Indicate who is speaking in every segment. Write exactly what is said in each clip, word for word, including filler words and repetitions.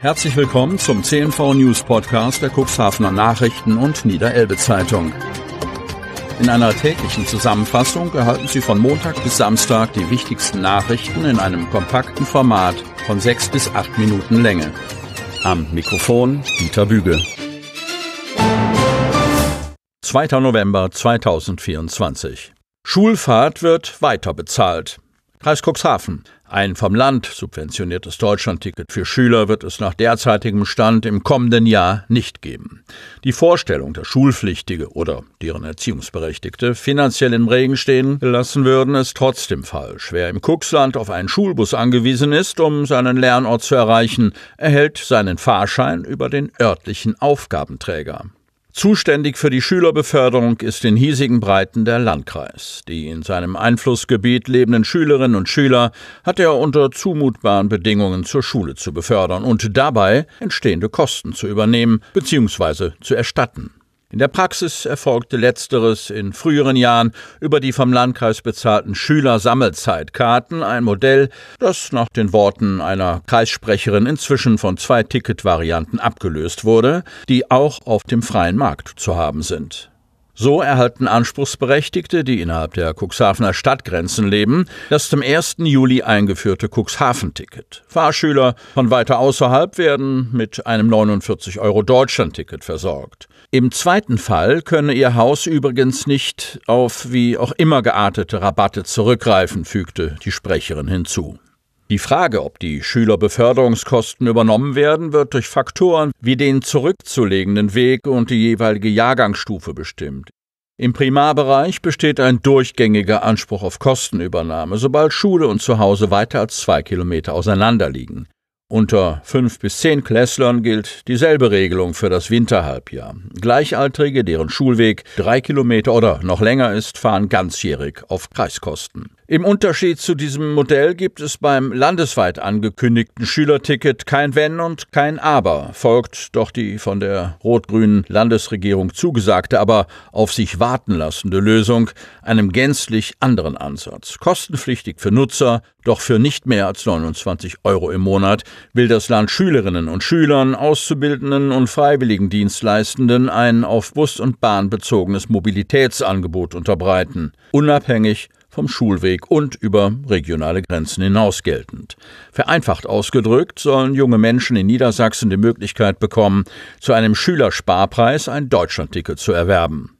Speaker 1: Herzlich willkommen zum C N V News Podcast der Cuxhavener Nachrichten und Niederelbe Zeitung. In einer täglichen Zusammenfassung erhalten Sie von Montag bis Samstag die wichtigsten Nachrichten in einem kompakten Format von sechs bis acht Minuten Länge. Am Mikrofon Dieter Büge. zweiter November zweitausendvierundzwanzig. Schulfahrt wird weiter bezahlt. Kreis Cuxhaven. Ein vom Land subventioniertes Deutschlandticket für Schüler wird es nach derzeitigem Stand im kommenden Jahr nicht geben. Die Vorstellung, dass Schulpflichtige oder deren Erziehungsberechtigte finanziell im Regen stehen gelassen würden, ist trotzdem falsch. Wer im Cuxland auf einen Schulbus angewiesen ist, um seinen Lernort zu erreichen, erhält seinen Fahrschein über den örtlichen Aufgabenträger. Zuständig für die Schülerbeförderung ist in hiesigen Breiten der Landkreis. Die in seinem Einflussgebiet lebenden Schülerinnen und Schüler hat er unter zumutbaren Bedingungen zur Schule zu befördern und dabei entstehende Kosten zu übernehmen bzw. zu erstatten. In der Praxis erfolgte Letzteres in früheren Jahren über die vom Landkreis bezahlten Schülersammelzeitkarten, ein Modell, das nach den Worten einer Kreissprecherin inzwischen von zwei Ticketvarianten abgelöst wurde, die auch auf dem freien Markt zu haben sind. So erhalten Anspruchsberechtigte, die innerhalb der Cuxhavener Stadtgrenzen leben, das zum ersten Juli eingeführte Cuxhaven-Ticket. Fahrschüler von weiter außerhalb werden mit einem neunundvierzig Euro Deutschland-Ticket versorgt. Im zweiten Fall könne ihr Haus übrigens nicht auf wie auch immer geartete Rabatte zurückgreifen, fügte die Sprecherin hinzu. Die Frage, ob die Schülerbeförderungskosten übernommen werden, wird durch Faktoren wie den zurückzulegenden Weg und die jeweilige Jahrgangsstufe bestimmt. Im Primarbereich besteht ein durchgängiger Anspruch auf Kostenübernahme, sobald Schule und Zuhause weiter als zwei Kilometer auseinander liegen. Unter fünf bis zehn Klässlern gilt dieselbe Regelung für das Winterhalbjahr. Gleichaltrige, deren Schulweg drei Kilometer oder noch länger ist, fahren ganzjährig auf Kreiskosten. Im Unterschied zu diesem Modell gibt es beim landesweit angekündigten Schülerticket kein Wenn und kein Aber, folgt doch die von der rot-grünen Landesregierung zugesagte, aber auf sich warten lassende Lösung einem gänzlich anderen Ansatz. Kostenpflichtig für Nutzer, doch für nicht mehr als neunundzwanzig Euro im Monat will das Land Schülerinnen und Schülern, Auszubildenden und Freiwilligendienstleistenden ein auf Bus und Bahn bezogenes Mobilitätsangebot unterbreiten, unabhängig vom Schulweg und über regionale Grenzen hinaus geltend. Vereinfacht ausgedrückt sollen junge Menschen in Niedersachsen die Möglichkeit bekommen, zu einem Schülersparpreis ein Deutschlandticket zu erwerben.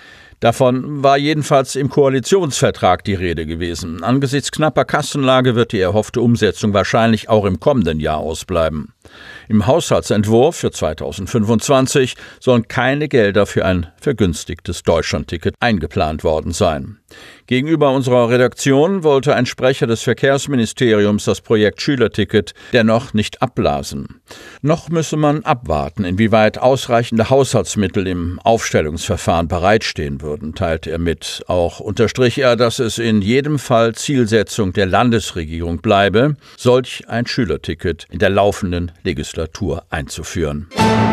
Speaker 1: Davon war jedenfalls im Koalitionsvertrag die Rede gewesen. Angesichts knapper Kassenlage wird die erhoffte Umsetzung wahrscheinlich auch im kommenden Jahr ausbleiben. Im Haushaltsentwurf für zweitausendfünfundzwanzig sollen keine Gelder für ein vergünstigtes Deutschlandticket eingeplant worden sein. Gegenüber unserer Redaktion wollte ein Sprecher des Verkehrsministeriums das Projekt Schülerticket dennoch nicht abblasen. Noch müsse man abwarten, inwieweit ausreichende Haushaltsmittel im Aufstellungsverfahren bereitstehen würden, teilte er mit. Auch unterstrich er, dass es in jedem Fall Zielsetzung der Landesregierung bleibe, solch ein Schülerticket in der laufenden Legislatur einzuführen.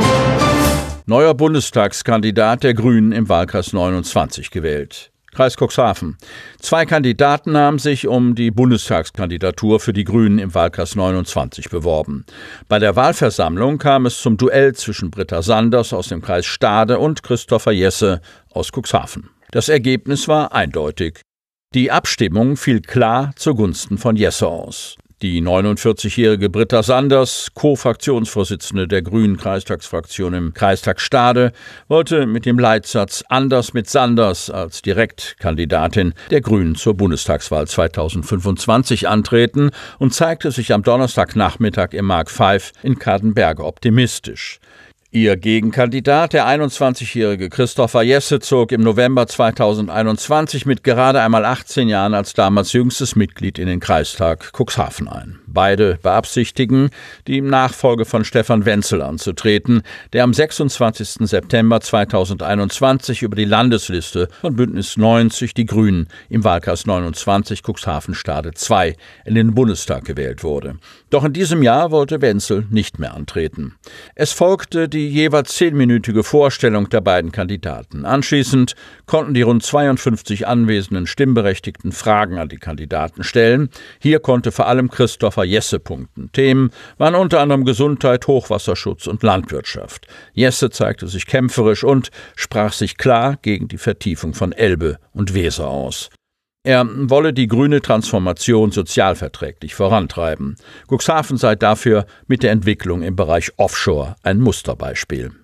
Speaker 1: Neuer Bundestagskandidat der Grünen im Wahlkreis neunundzwanzig gewählt. Kreis Cuxhaven. Zwei Kandidaten haben sich um die Bundestagskandidatur für die Grünen im Wahlkreis neunundzwanzig beworben. Bei der Wahlversammlung kam es zum Duell zwischen Britta Sanders aus dem Kreis Stade und Christopher Jesse aus Cuxhaven. Das Ergebnis war eindeutig. Die Abstimmung fiel klar zugunsten von Jesse aus. Die neunundvierzigjährige Britta Sanders, Co-Fraktionsvorsitzende der Grünen Kreistagsfraktion im Kreistag Stade, wollte mit dem Leitsatz »Anders mit Sanders« als Direktkandidatin der Grünen zur Bundestagswahl zweitausendfünfundzwanzig antreten und zeigte sich am Donnerstagnachmittag im Mark fünf in Kadenberge optimistisch. Ihr Gegenkandidat, der einundzwanzigjährige Christopher Jesse, zog im November zweitausendeinundzwanzig mit gerade einmal achtzehn Jahren als damals jüngstes Mitglied in den Kreistag Cuxhaven ein. Beide beabsichtigen, die Nachfolge von Stefan Wenzel anzutreten, der am sechsundzwanzigsten September zweitausendeinundzwanzig über die Landesliste von Bündnis neunzig Die Grünen im Wahlkreis neunundzwanzig Cuxhaven Stade zwei in den Bundestag gewählt wurde. Doch in diesem Jahr wollte Wenzel nicht mehr antreten. Es folgte die die jeweils zehnminütige Vorstellung der beiden Kandidaten. Anschließend konnten die rund zweiundfünfzig anwesenden Stimmberechtigten Fragen an die Kandidaten stellen. Hier konnte vor allem Christopher Jesse punkten. Themen waren unter anderem Gesundheit, Hochwasserschutz und Landwirtschaft. Jesse zeigte sich kämpferisch und sprach sich klar gegen die Vertiefung von Elbe und Weser aus. Er wolle die grüne Transformation sozialverträglich vorantreiben. Cuxhaven sei dafür mit der Entwicklung im Bereich Offshore ein Musterbeispiel.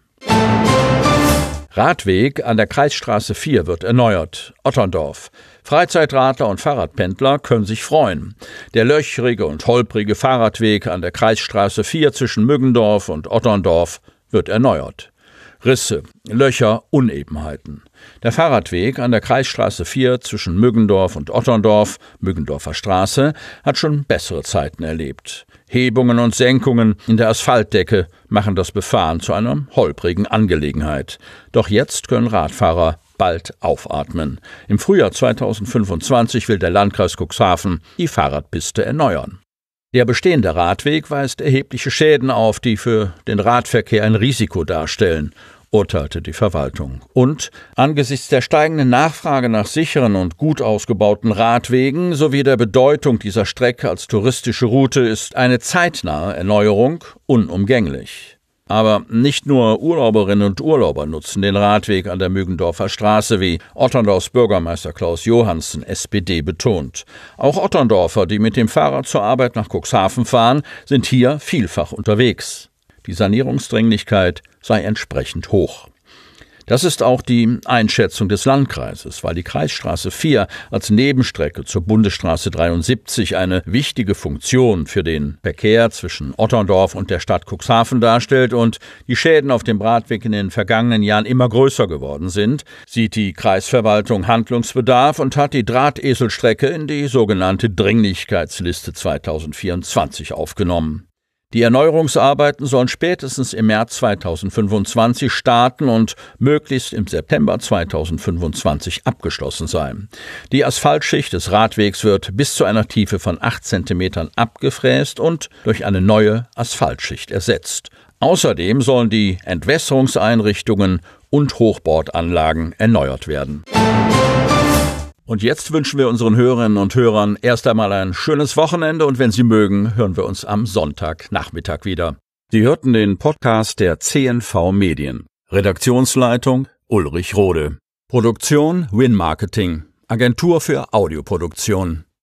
Speaker 1: Radweg an der Kreisstraße vier wird erneuert. Otterndorf. Freizeitradler und Fahrradpendler können sich freuen. Der löchrige und holprige Fahrradweg an der Kreisstraße vier zwischen Müggendorf und Otterndorf wird erneuert. Risse, Löcher, Unebenheiten. Der Fahrradweg an der Kreisstraße vier zwischen Müggendorf und Otterndorf, Müggendorfer Straße, hat schon bessere Zeiten erlebt. Hebungen und Senkungen in der Asphaltdecke machen das Befahren zu einer holprigen Angelegenheit. Doch jetzt können Radfahrer bald aufatmen. Im Frühjahr zweitausendfünfundzwanzig will der Landkreis Cuxhaven die Fahrradpiste erneuern. Der bestehende Radweg weist erhebliche Schäden auf, die für den Radverkehr ein Risiko darstellen, urteilte die Verwaltung. Und angesichts der steigenden Nachfrage nach sicheren und gut ausgebauten Radwegen sowie der Bedeutung dieser Strecke als touristische Route ist eine zeitnahe Erneuerung unumgänglich. Aber nicht nur Urlauberinnen und Urlauber nutzen den Radweg an der Müggendorfer Straße, wie Otterndorfs Bürgermeister Klaus Johansen, S P D, betont. Auch Otterndorfer, die mit dem Fahrrad zur Arbeit nach Cuxhaven fahren, sind hier vielfach unterwegs. Die Sanierungsdringlichkeit sei entsprechend hoch. Das ist auch die Einschätzung des Landkreises, weil die Kreisstraße vier als Nebenstrecke zur Bundesstraße dreiundsiebzig eine wichtige Funktion für den Verkehr zwischen Otterndorf und der Stadt Cuxhaven darstellt und die Schäden auf dem Radweg in den vergangenen Jahren immer größer geworden sind, sieht die Kreisverwaltung Handlungsbedarf und hat die Drahteselstrecke in die sogenannte Dringlichkeitsliste zweitausendvierundzwanzig aufgenommen. Die Erneuerungsarbeiten sollen spätestens im März zweitausendfünfundzwanzig starten und möglichst im September zweitausendfünfundzwanzig abgeschlossen sein. Die Asphaltschicht des Radwegs wird bis zu einer Tiefe von acht Zentimetern abgefräst und durch eine neue Asphaltschicht ersetzt. Außerdem sollen die Entwässerungseinrichtungen und Hochbordanlagen erneuert werden. Und jetzt wünschen wir unseren Hörerinnen und Hörern erst einmal ein schönes Wochenende und wenn Sie mögen, hören wir uns am Sonntagnachmittag wieder. Sie hörten den Podcast der C N V Medien. Redaktionsleitung Ulrich Rode. Produktion Win Marketing, Agentur für Audioproduktion.